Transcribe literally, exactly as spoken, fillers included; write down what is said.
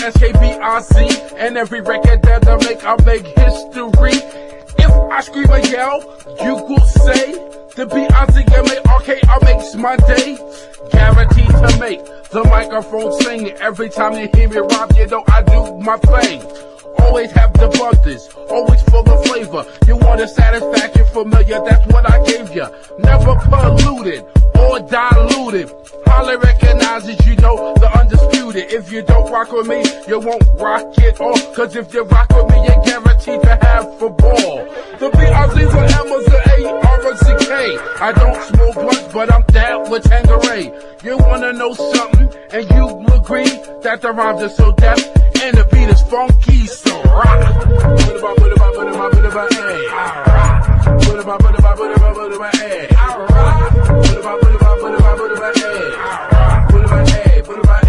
S K B R C, and every record that I make, I'll make history. If I scream and yell, you will say, the B I Z M A R K R makes my day. Guaranteed to make the microphone sing. Every time you hear me rap, you know I do my thing. Always have the butters, always full of flavor. You want a satisfaction familiar, that's what I gave you. Never polluted or diluted. Highly recognizes, you know, the undisputed. If you don't rock with me, you won't rock it all. Cause if you rock with me, you're guaranteed to have a ball. The B I Z for M is the A R C K. I don't smoke blunts, but I'm down with Tanqueray. You wanna know something, and you will agree that the rhymes are so deaf, and the beat is funky, so rock. Put it up, put it up, put it up, put it up, hey. Alright. Put it up, put it up, put it up, put it up, hey. Alright. Put it up, put it up, put it up, put it up, hey. Alright. Put it up, hey, put it up,